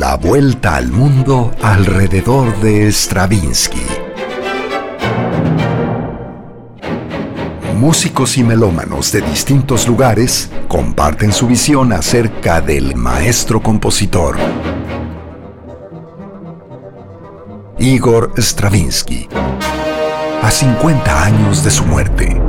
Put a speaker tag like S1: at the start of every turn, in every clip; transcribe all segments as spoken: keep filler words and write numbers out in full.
S1: La vuelta al mundo alrededor de Stravinsky. Músicos y melómanos de distintos lugares comparten su visión acerca del maestro compositor Igor Stravinsky, a cincuenta años de su muerte.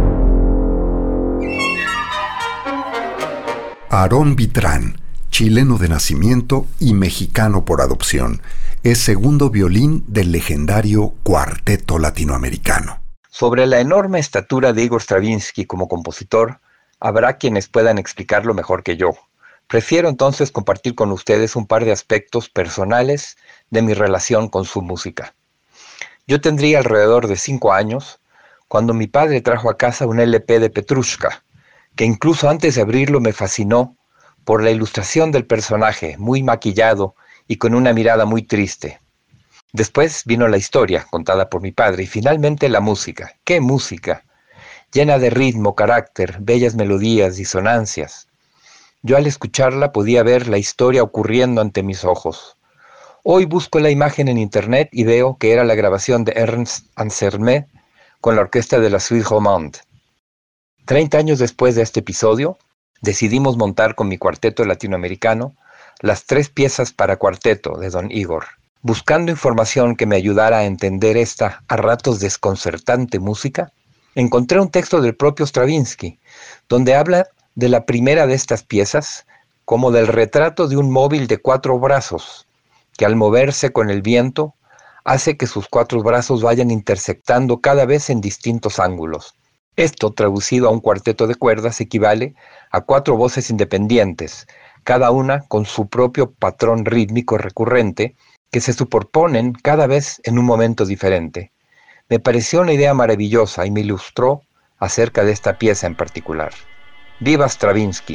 S1: Aarón Vitrán, chileno de nacimiento y mexicano por adopción, es segundo violín del legendario Cuarteto Latinoamericano.
S2: Sobre la enorme estatura de Igor Stravinsky como compositor, habrá quienes puedan explicarlo mejor que yo. Prefiero entonces compartir con ustedes un par de aspectos personales de mi relación con su música. Yo tendría alrededor de cinco años cuando mi padre trajo a casa un L P de Petrushka, que incluso antes de abrirlo me fascinó por la ilustración del personaje, muy maquillado y con una mirada muy triste. Después vino la historia, contada por mi padre, y finalmente la música. ¡Qué música! Llena de ritmo, carácter, bellas melodías, disonancias. Yo al escucharla podía ver la historia ocurriendo ante mis ojos. Hoy busco la imagen en internet y veo que era la grabación de Ernst Ansermet con la orquesta de la Suite Romande. Treinta años después de este episodio, decidimos montar con mi cuarteto latinoamericano las tres piezas para cuarteto de don Igor. Buscando información que me ayudara a entender esta, a ratos desconcertante música, encontré un texto del propio Stravinsky, donde habla de la primera de estas piezas como del retrato de un móvil de cuatro brazos, que al moverse con el viento hace que sus cuatro brazos vayan intersectando cada vez en distintos ángulos. Esto, traducido a un cuarteto de cuerdas, equivale a cuatro voces independientes, cada una con su propio patrón rítmico recurrente, que se superponen cada vez en un momento diferente. Me pareció una idea maravillosa y me ilustró acerca de esta pieza en particular. ¡Viva Stravinsky!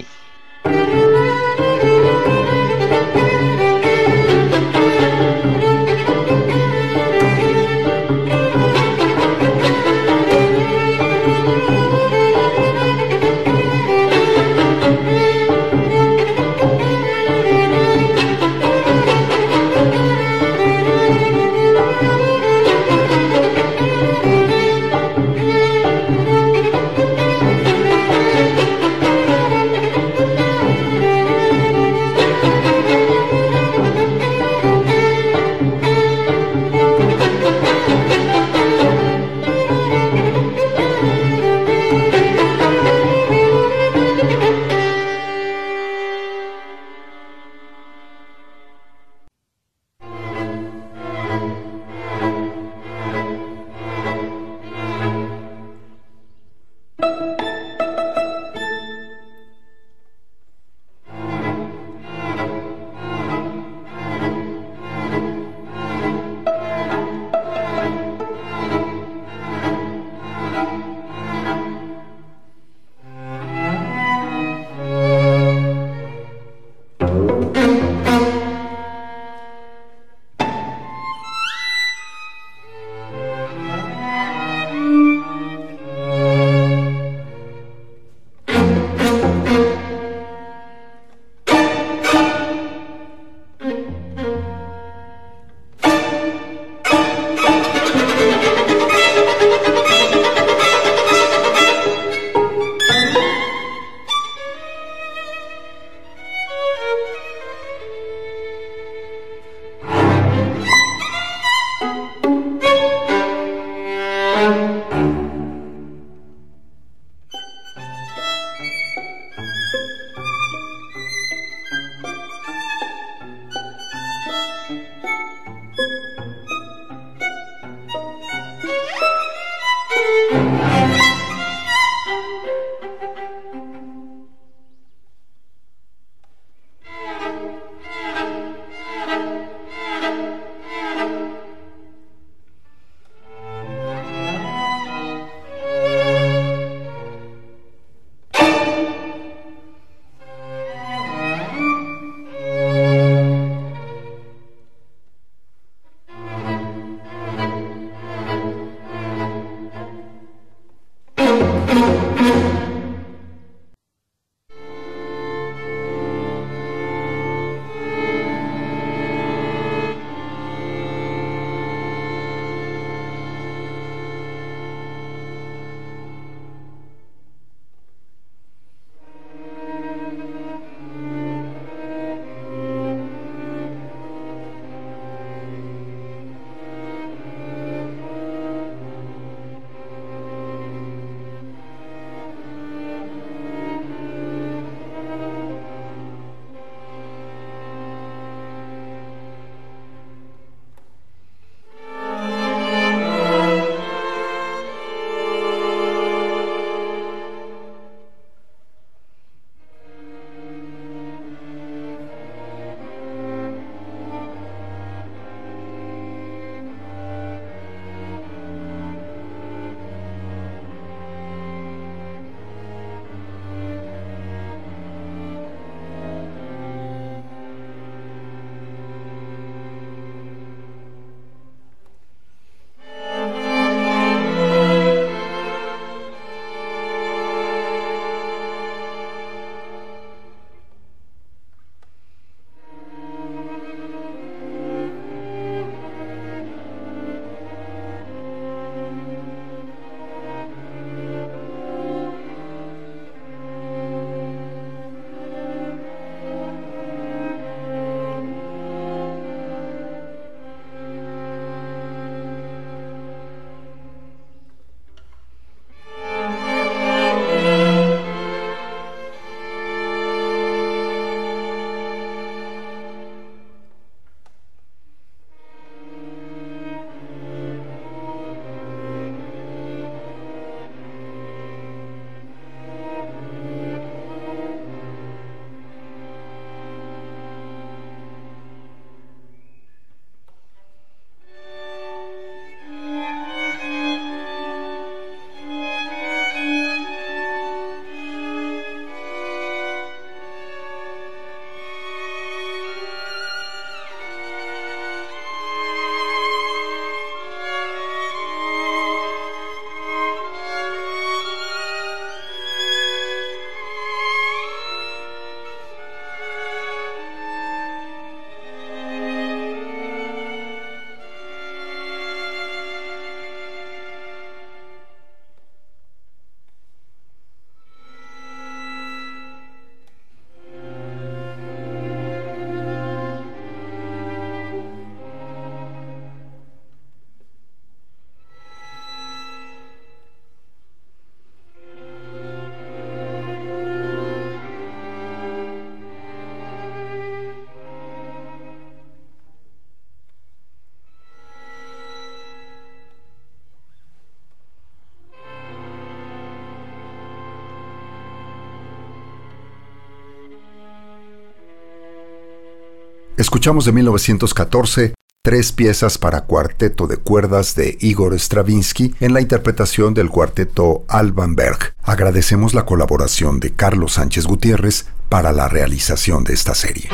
S1: Escuchamos de mil novecientos catorce tres piezas para cuarteto de cuerdas de Igor Stravinsky en la interpretación del cuarteto Alban Berg. Agradecemos la colaboración de Carlos Sánchez Gutiérrez para la realización de esta serie.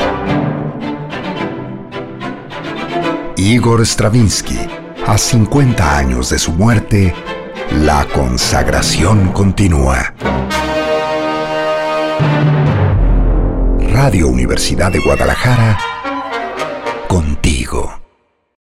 S1: Igor Stravinsky, a cincuenta años de su muerte, la consagración continúa. Radio Universidad de Guadalajara, contigo.